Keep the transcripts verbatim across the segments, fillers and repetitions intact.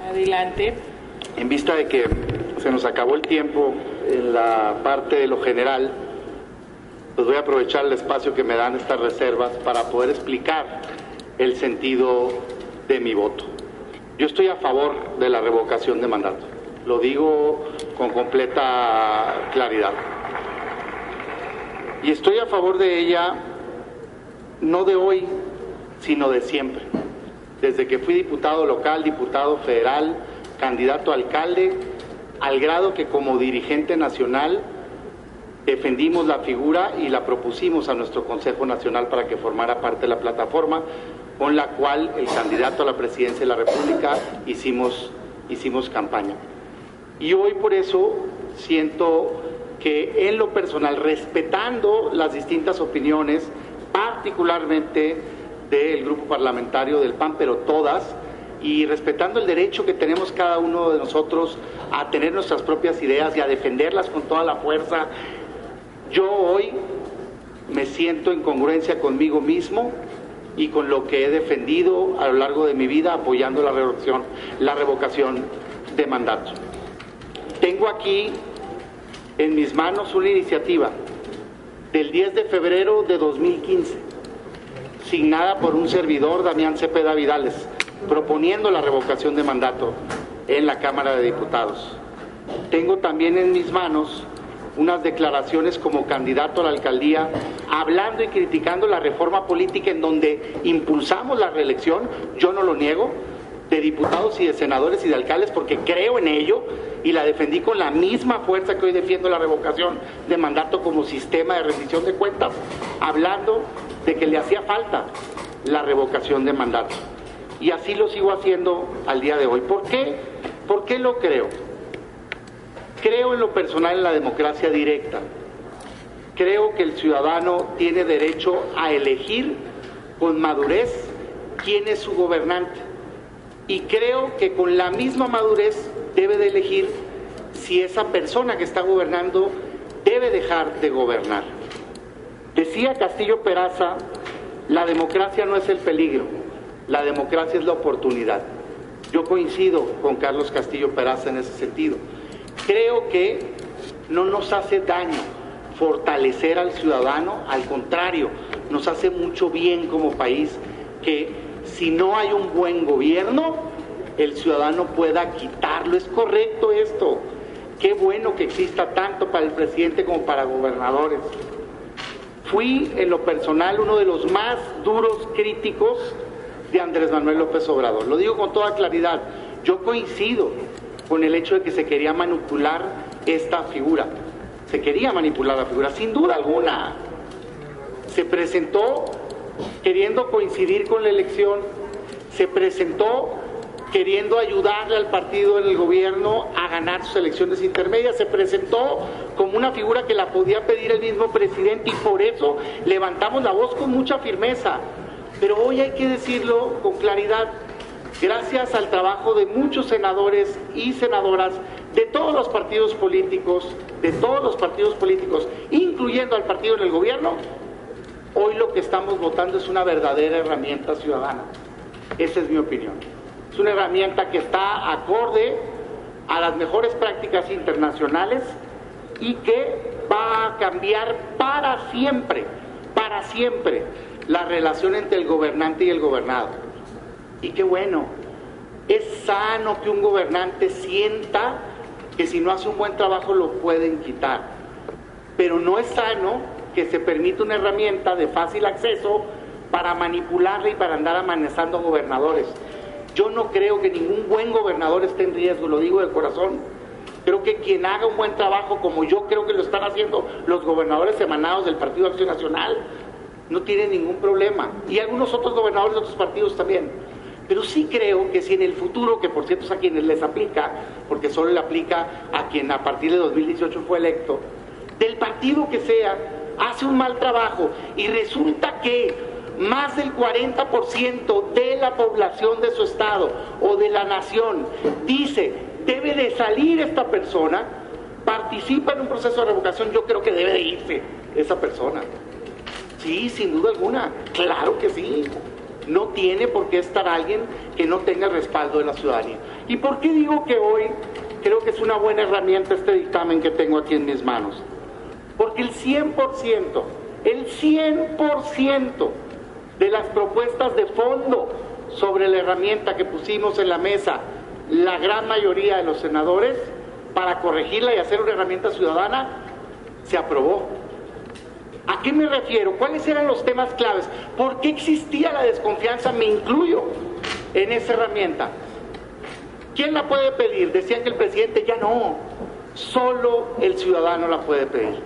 Adelante. En vista de que se nos acabó el tiempo en la parte de lo general, pues voy a aprovechar el espacio que me dan estas reservas para poder explicar el sentido de mi voto. Yo estoy a favor de la revocación de mandato, lo digo con completa claridad. Y estoy a favor de ella no de hoy, sino de siempre. Desde que fui diputado local, diputado federal, candidato a alcalde, al grado que como dirigente nacional defendimos la figura y la propusimos a nuestro Consejo Nacional para que formara parte de la plataforma con la cual el candidato a la presidencia de la República hicimos, hicimos campaña. Y hoy por eso siento que en lo personal, respetando las distintas opiniones, particularmente del grupo parlamentario del P A N, pero todas, y respetando el derecho que tenemos cada uno de nosotros a tener nuestras propias ideas y a defenderlas con toda la fuerza, yo hoy me siento en congruencia conmigo mismo y con lo que he defendido a lo largo de mi vida apoyando la revocación, la revocación de mandato. Tengo aquí en mis manos una iniciativa del diez de febrero de dos mil quince, signada por un servidor, Damián Cepeda Vidales, proponiendo la revocación de mandato en la Cámara de Diputados. Tengo también en mis manos unas declaraciones como candidato a la alcaldía, hablando y criticando la reforma política en donde impulsamos la reelección, yo no lo niego, de diputados y de senadores y de alcaldes porque creo en ello y la defendí con la misma fuerza que hoy defiendo la revocación de mandato como sistema de rendición de cuentas, hablando de que le hacía falta la revocación de mandato. Y así lo sigo haciendo al día de hoy. ¿Por qué? ¿Por qué lo creo? Creo en lo personal en la democracia directa. Creo que el ciudadano tiene derecho a elegir con madurez quién es su gobernante. Y creo que con la misma madurez debe de elegir si esa persona que está gobernando debe dejar de gobernar. Decía Castillo Peraza, la democracia no es el peligro, la democracia es la oportunidad. Yo coincido con Carlos Castillo Peraza en ese sentido. Creo que no nos hace daño fortalecer al ciudadano, al contrario, nos hace mucho bien como país que si no hay un buen gobierno, el ciudadano pueda quitarlo. Es correcto esto. Qué bueno que exista tanto para el presidente como para gobernadores. Fui en lo personal uno de los más duros críticos de Andrés Manuel López Obrador. Lo digo con toda claridad. Yo coincido con el hecho de que se quería manipular esta figura. Se quería manipular la figura, sin duda alguna. Se presentó queriendo coincidir con la elección, se presentó queriendo ayudarle al partido en el gobierno a ganar sus elecciones intermedias, se presentó como una figura que la podía pedir el mismo presidente y por eso levantamos la voz con mucha firmeza. Pero hoy hay que decirlo con claridad, gracias al trabajo de muchos senadores y senadoras de todos los partidos políticos, de todos los partidos políticos, incluyendo al partido en el gobierno, hoy lo que estamos votando es una verdadera herramienta ciudadana. Esa es mi opinión. Es una herramienta que está acorde a las mejores prácticas internacionales y que va a cambiar para siempre, para siempre, la relación entre el gobernante y el gobernado. Y qué bueno, es sano que un gobernante sienta que si no hace un buen trabajo lo pueden quitar, pero no es sano que se permita una herramienta de fácil acceso para manipularla y para andar amenazando a gobernadores. Yo no creo que ningún buen gobernador esté en riesgo, lo digo de corazón. Creo que quien haga un buen trabajo, como yo creo que lo están haciendo los gobernadores emanados del Partido de Acción Nacional, no tiene ningún problema. Y algunos otros gobernadores de otros partidos también. Pero sí creo que si en el futuro, que por cierto es a quienes les aplica, porque solo le aplica a quien a partir de dos mil dieciocho fue electo, del partido que sea, hace un mal trabajo y resulta que más del cuarenta por ciento de la población de su estado o de la nación dice debe de salir esta persona, participa en un proceso de revocación, yo creo que debe de irse esa persona. Sí, sin duda alguna, claro que sí. No tiene por qué estar alguien que no tenga el respaldo de la ciudadanía. ¿Y por qué digo que hoy creo que es una buena herramienta este dictamen que tengo aquí en mis manos? Porque el cien por ciento, el cien por ciento de las propuestas de fondo sobre la herramienta que pusimos en la mesa, la gran mayoría de los senadores, para corregirla y hacer una herramienta ciudadana, se aprobó. ¿A qué me refiero? ¿Cuáles eran los temas claves? ¿Por qué existía la desconfianza? Me incluyo en esa herramienta. ¿Quién la puede pedir? Decían que el presidente, ya no, solo el ciudadano la puede pedir.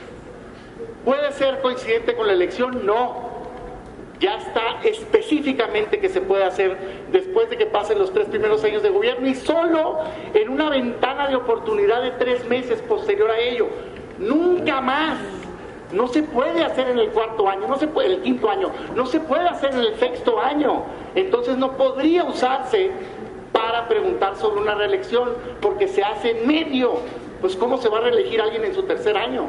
¿Puede ser coincidente con la elección? No. Ya está específicamente que se puede hacer después de que pasen los tres primeros años de gobierno y solo en una ventana de oportunidad de tres meses posterior a ello. Nunca más. No se puede hacer en el cuarto año, no se puede, el quinto año, no se puede hacer en el sexto año. Entonces no podría usarse para preguntar sobre una reelección, porque se hace en medio. Pues ¿cómo se va a reelegir alguien en su tercer año?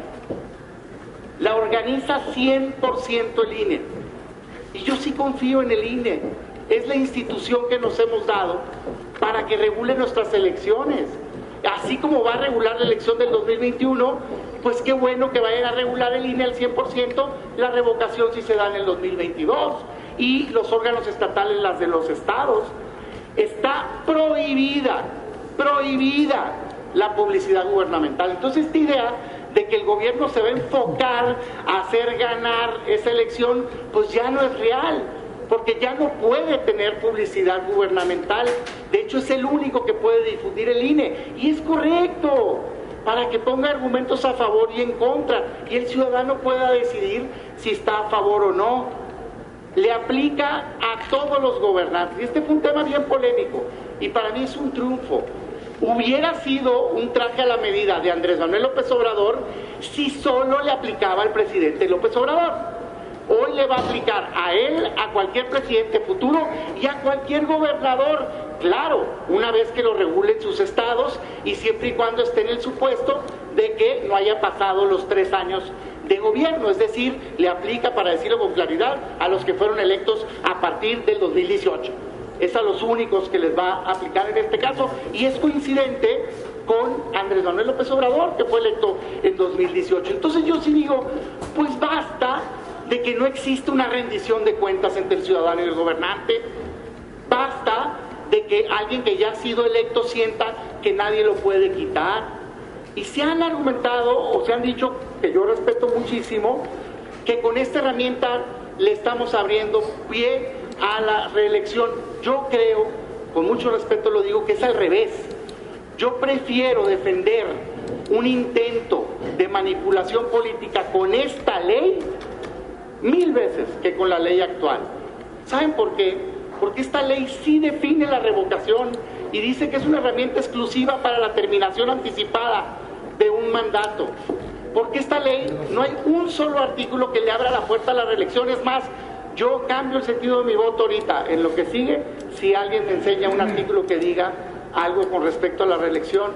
La organiza cien por ciento el I N E. Y yo sí confío en el I N E. Es la institución que nos hemos dado para que regule nuestras elecciones. Así como va a regular la elección del dos mil veintiuno, pues qué bueno que vayan a regular el I N E al cien por ciento, la revocación si se da en el dos mil veintidós, y los órganos estatales, las de los estados. Está prohibida, prohibida la publicidad gubernamental. Entonces esta idea de que el gobierno se va a enfocar a hacer ganar esa elección, pues ya no es real, porque ya no puede tener publicidad gubernamental. De hecho, es el único que puede difundir el I N E, y es correcto, para que ponga argumentos a favor y en contra, y el ciudadano pueda decidir si está a favor o no. Le aplica a todos los gobernantes, y este fue un tema bien polémico, y para mí es un triunfo. Hubiera sido un traje a la medida de Andrés Manuel López Obrador si solo le aplicaba al presidente López Obrador. Hoy le va a aplicar a él, a cualquier presidente futuro y a cualquier gobernador. Claro, una vez que lo regulen sus estados y siempre y cuando esté en el supuesto de que no haya pasado los tres años de gobierno. Es decir, le aplica, para decirlo con claridad, a los que fueron electos a partir del dos mil dieciocho. Es a los únicos que les va a aplicar en este caso, y es coincidente con Andrés Manuel López Obrador, que fue electo en dos mil dieciocho. Entonces yo sí digo, pues basta de que no existe una rendición de cuentas entre el ciudadano y el gobernante. Basta de que alguien que ya ha sido electo sienta que nadie lo puede quitar. Y se han argumentado, o se han dicho, que yo respeto muchísimo, que con esta herramienta le estamos abriendo pie a la reelección. Yo creo, con mucho respeto lo digo, que es al revés. Yo prefiero defender un intento de manipulación política con esta ley mil veces que con la ley actual. ¿Saben por qué? Porque esta ley sí define la revocación y dice que es una herramienta exclusiva para la terminación anticipada de un mandato. Porque esta ley no hay un solo artículo que le abra la puerta a la reelección. Es más, yo cambio el sentido de mi voto ahorita en lo que sigue si alguien me enseña un artículo que diga algo con respecto a la reelección.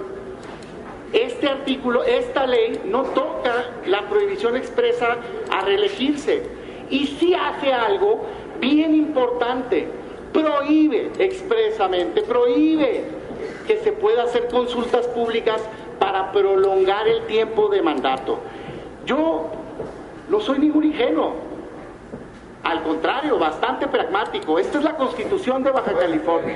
Este artículo, esta ley no toca la prohibición expresa a reelegirse, y sí hace algo bien importante: prohíbe expresamente, prohíbe que se pueda hacer consultas públicas para prolongar el tiempo de mandato. Yo no soy ningún ingenuo, al contrario, bastante pragmático. Esta es la Constitución de Baja California.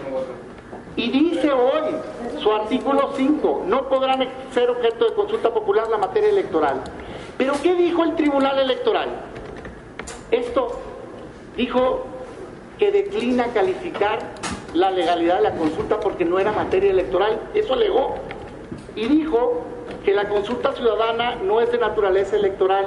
Y dice hoy, su artículo cinco, no podrán ser objeto de consulta popular la materia electoral. ¿Pero qué dijo el Tribunal Electoral? Esto dijo que declina calificar la legalidad de la consulta porque no era materia electoral. Eso alegó. Y dijo que la consulta ciudadana no es de naturaleza electoral.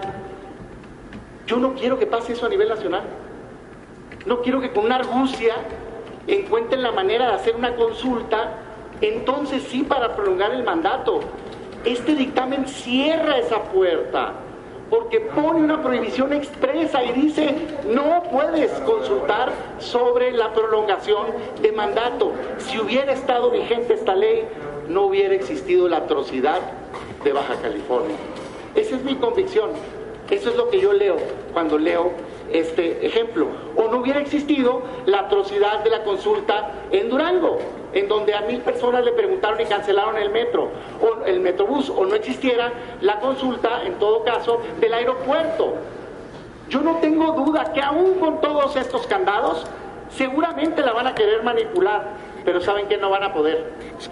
Yo no quiero que pase eso a nivel nacional. No quiero que con una argucia encuentren la manera de hacer una consulta, entonces sí, para prolongar el mandato. Este dictamen cierra esa puerta, porque pone una prohibición expresa y dice: no puedes consultar sobre la prolongación de mandato. Si hubiera estado vigente esta ley, no hubiera existido la atrocidad de Baja California. Esa es mi convicción. Eso es lo que yo leo cuando leo este ejemplo. O no hubiera existido la atrocidad de la consulta en Durango, en donde a mil personas le preguntaron y cancelaron el metro, o el metrobús, o no existiera la consulta, en todo caso, del aeropuerto. Yo no tengo duda que aún con todos estos candados, seguramente la van a querer manipular, pero ¿saben qué? No van a poder.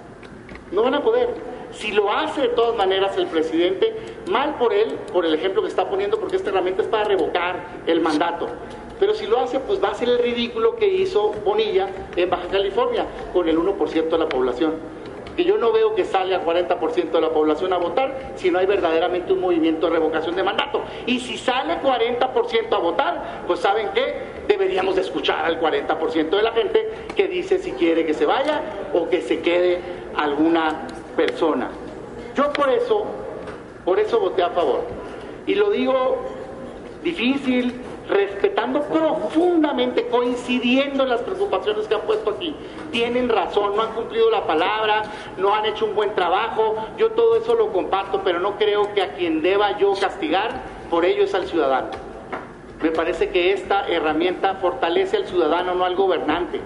No van a poder. Si lo hace de todas maneras el presidente, mal por él, por el ejemplo que está poniendo, porque esta herramienta es para revocar el mandato. Pero si lo hace, pues va a ser el ridículo que hizo Bonilla en Baja California, con el uno por ciento de la población. Que yo no veo que salga cuarenta por ciento de la población a votar si no hay verdaderamente un movimiento de revocación de mandato. Y si sale cuarenta por ciento a votar, pues ¿saben qué? Deberíamos de escuchar al cuarenta por ciento de la gente que dice si quiere que se vaya o que se quede alguna persona. Yo por eso, por eso voté a favor. Y lo digo difícil, respetando profundamente, coincidiendo en las preocupaciones que han puesto aquí. Tienen razón, no han cumplido la palabra, no han hecho un buen trabajo, yo todo eso lo comparto, pero no creo que a quien deba yo castigar por ello es al ciudadano. Me parece que esta herramienta fortalece al ciudadano, no al gobernante,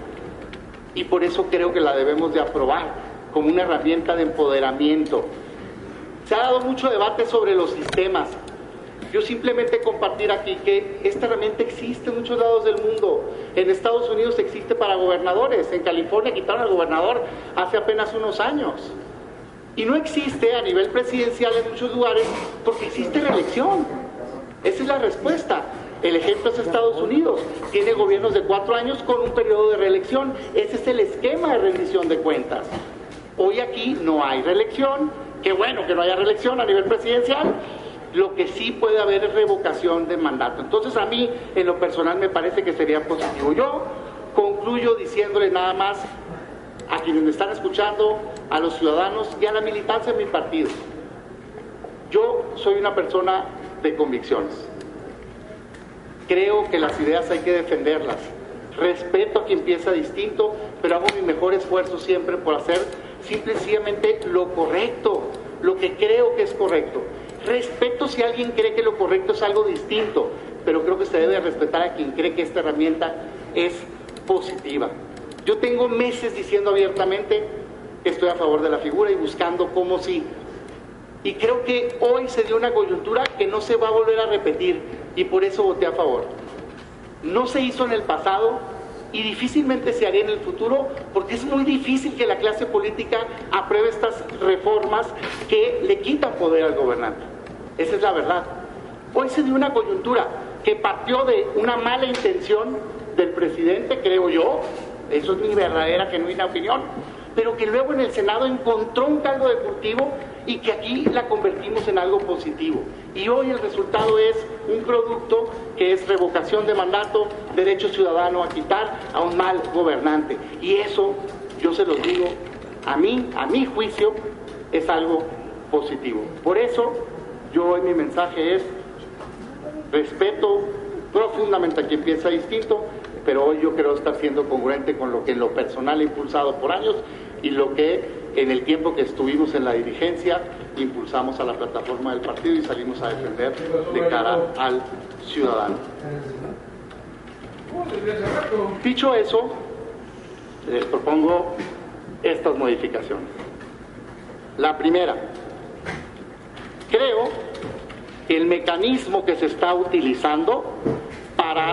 y por eso creo que la debemos de aprobar como una herramienta de empoderamiento. Se ha dado mucho debate sobre los sistemas. Yo simplemente compartir aquí que esta herramienta existe en muchos lados del mundo. En Estados Unidos existe para gobernadores, en California quitaron al gobernador hace apenas unos años. Y no existe a nivel presidencial en muchos lugares porque existe reelección. Esa es la respuesta. El ejemplo es Estados Unidos. Tiene gobiernos de cuatro años con un periodo de reelección. Ese es el esquema de rendición de cuentas. Hoy aquí no hay reelección. Qué bueno que no haya reelección a nivel presidencial. Lo que sí puede haber es revocación de mandato. Entonces a mí, en lo personal, me parece que sería positivo. Yo concluyo diciéndole nada más a quienes me están escuchando, a los ciudadanos y a la militancia de mi partido. Yo soy una persona de convicciones. Creo que las ideas hay que defenderlas. Respeto a quien piensa distinto, pero hago mi mejor esfuerzo siempre por hacer simplemente lo correcto, lo que creo que es correcto. Respeto si alguien cree que lo correcto es algo distinto, pero creo que se debe respetar a quien cree que esta herramienta es positiva. Yo tengo meses diciendo abiertamente que estoy a favor de la figura y buscando cómo sí. Y creo que hoy se dio una coyuntura que no se va a volver a repetir y por eso voté a favor. No se hizo en el pasado y difícilmente se haría en el futuro porque es muy difícil que la clase política apruebe estas reformas que le quitan poder al gobernante. Esa es la verdad. Hoy se dio una coyuntura que partió de una mala intención del presidente, creo yo, eso es mi verdadera, genuina opinión, pero que luego en el Senado encontró un caldo de cultivo y que aquí la convertimos en algo positivo. Y hoy el resultado es un producto que es revocación de mandato, derecho ciudadano a quitar a un mal gobernante. Y eso, yo se los digo, a mí, a mi juicio, es algo positivo. Por eso, yo hoy mi mensaje es respeto profundamente a quien piensa distinto, pero hoy yo quiero estar siendo congruente con lo que en lo personal he impulsado por años y lo que en el tiempo que estuvimos en la dirigencia impulsamos a la plataforma del partido y salimos a defender de cara al ciudadano. Dicho eso, les propongo estas modificaciones. La primera, creo que el mecanismo que se está utilizando para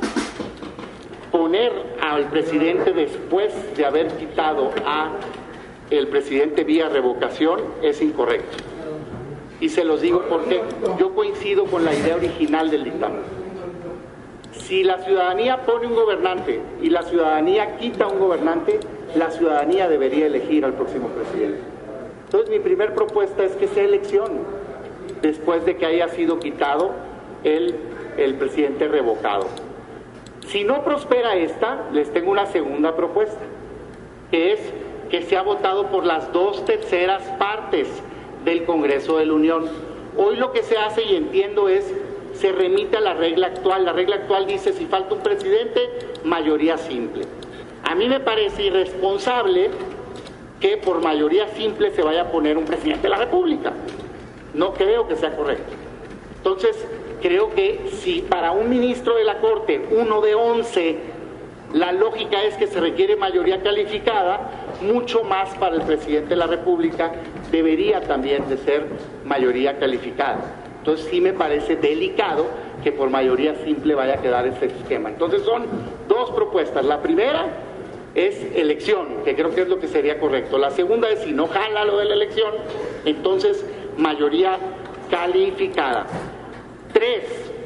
poner al presidente después de haber quitado a el presidente vía revocación es incorrecto. Y se los digo porque yo coincido con la idea original del dictamen. Si la ciudadanía pone un gobernante y la ciudadanía quita un gobernante, la ciudadanía debería elegir al próximo presidente. Entonces mi primera propuesta es que sea elección después de que haya sido quitado el, el presidente revocado. Si no prospera esta, les tengo una segunda propuesta, que es que se ha votado por las dos terceras partes del Congreso de la Unión. Hoy lo que se hace, y entiendo, es se remite a la regla actual. La regla actual dice, si falta un presidente, mayoría simple. A mí me parece irresponsable que por mayoría simple se vaya a poner un presidente de la República. No creo que sea correcto. Entonces, creo que si para un ministro de la Corte, uno de once, la lógica es que se requiere mayoría calificada, mucho más para el presidente de la República debería también de ser mayoría calificada. Entonces sí me parece delicado que por mayoría simple vaya a quedar este esquema. Entonces son dos propuestas. La primera es elección, que creo que es lo que sería correcto. La segunda es, si no jala lo de la elección, entonces mayoría calificada. Tres,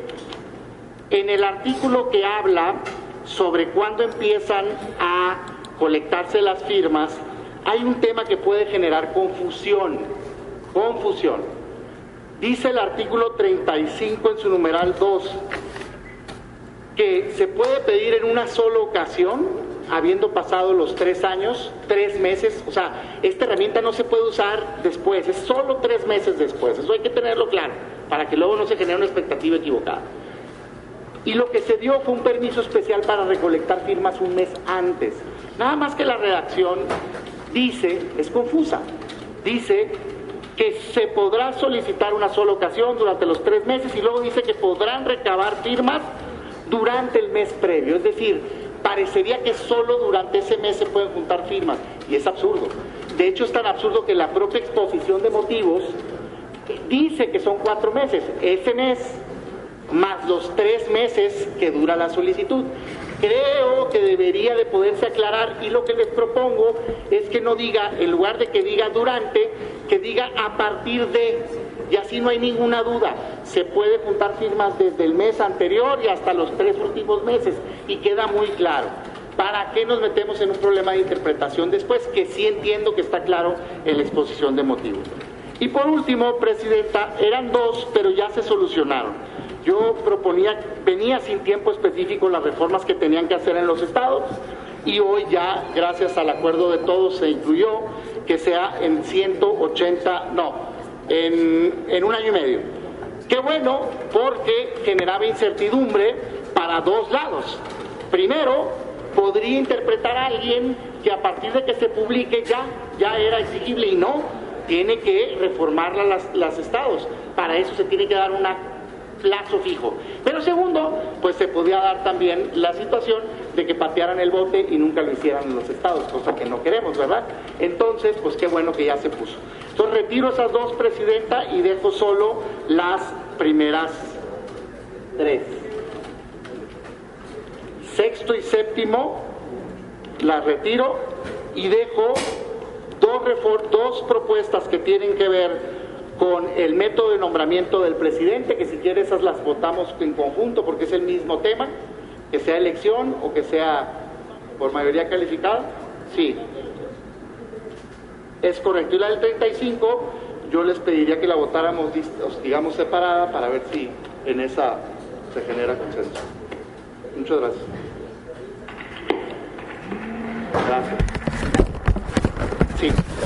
en el artículo que habla sobre cuándo empiezan a colectarse las firmas, hay un tema que puede generar confusión, confusión. Dice el artículo treinta y cinco en su numeral dos que se puede pedir en una sola ocasión, habiendo pasado los tres años, tres meses, o sea, esta herramienta no se puede usar después, es solo tres meses después, eso hay que tenerlo claro, para que luego no se genere una expectativa equivocada. Y lo que se dio fue un permiso especial para recolectar firmas un mes antes. Nada más que la redacción dice, es confusa, dice que se podrá solicitar una sola ocasión durante los tres meses y luego dice que podrán recabar firmas durante el mes previo. Es decir, parecería que solo durante ese mes se pueden juntar firmas y es absurdo. De hecho, es tan absurdo que la propia exposición de motivos dice que son cuatro meses. Ese mes más los tres meses que dura la solicitud. Creo que debería de poderse aclarar y lo que les propongo es que no diga, en lugar de que diga durante, que diga a partir de, y así no hay ninguna duda. Se puede juntar firmas desde el mes anterior y hasta los tres últimos meses y queda muy claro. ¿Para qué nos metemos en un problema de interpretación después? Que sí entiendo que está claro en la exposición de motivos. Y por último, Presidenta, eran dos, pero ya se solucionaron. Yo proponía, venía sin tiempo específico las reformas que tenían que hacer en los estados y hoy ya, gracias al acuerdo de todos, se incluyó que sea en ciento ochenta, no, en, en un año y medio. Qué bueno, porque generaba incertidumbre para dos lados. Primero, podría interpretar a alguien que a partir de que se publique ya, ya era exigible y no, tiene que reformarla las, las estados. Para eso se tiene que dar una plazo fijo. Pero segundo, pues se podía dar también la situación de que patearan el bote y nunca lo hicieran en los estados, cosa que no queremos, ¿verdad? Entonces, pues qué bueno que ya se puso. Entonces retiro esas dos, Presidenta, y dejo solo las primeras tres. Sexto y séptimo las retiro y dejo dos, refor- dos propuestas que tienen que ver con el método de nombramiento del presidente, que si quiere esas las votamos en conjunto porque es el mismo tema, que sea elección o que sea por mayoría calificada. Sí, es correcto. Y la del treinta y cinco yo les pediría que la votáramos, digamos, separada para ver si en esa se genera consenso. Muchas gracias. Gracias. Sí.